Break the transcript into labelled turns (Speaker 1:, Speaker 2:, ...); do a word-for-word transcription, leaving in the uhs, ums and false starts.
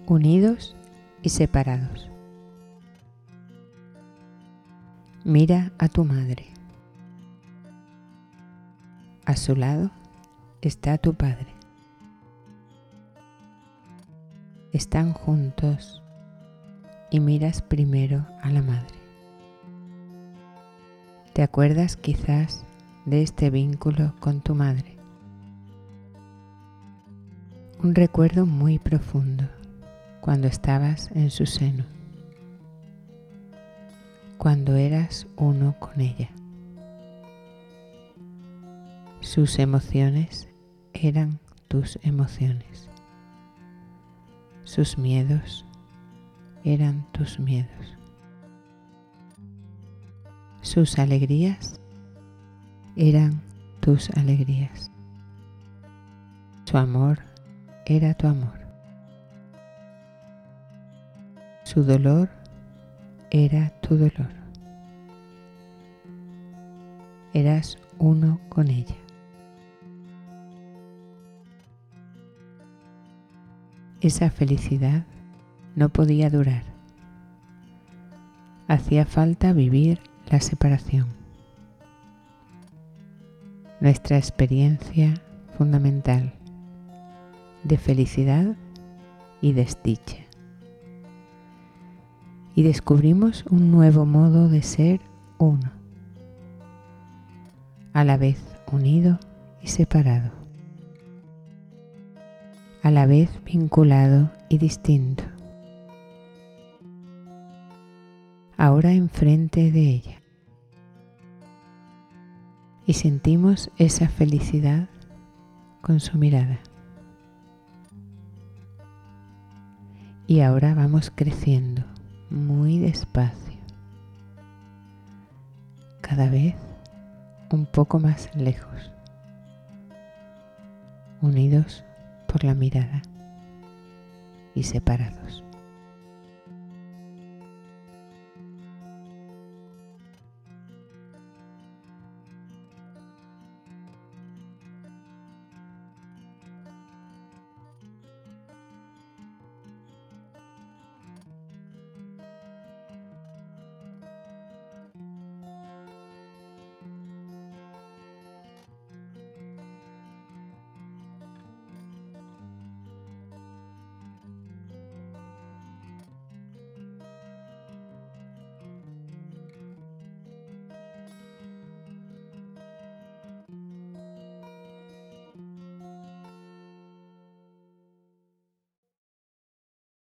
Speaker 1: unidos y separados. Mira a tu madre. A su lado está tu padre. Están juntos y miras primero a la madre. ¿Te acuerdas quizás de este vínculo con tu madre? Un recuerdo muy profundo cuando estabas en su seno, cuando eras uno con ella. Sus emociones eran tus emociones. Sus miedos eran tus miedos. Sus alegrías eran tus alegrías. Su amor era tu amor. Su dolor era tu dolor. Eras uno con ella. Esa felicidad no podía durar. Hacía falta vivir la separación. Nuestra experiencia fundamental de felicidad y desdicha. Y descubrimos un nuevo modo de ser uno, a la vez unido y separado, a la vez vinculado y distinto. Ahora enfrente de ella. Y sentimos esa felicidad con su mirada. Y ahora vamos creciendo muy despacio, cada vez un poco más lejos, unidos por la mirada y separados.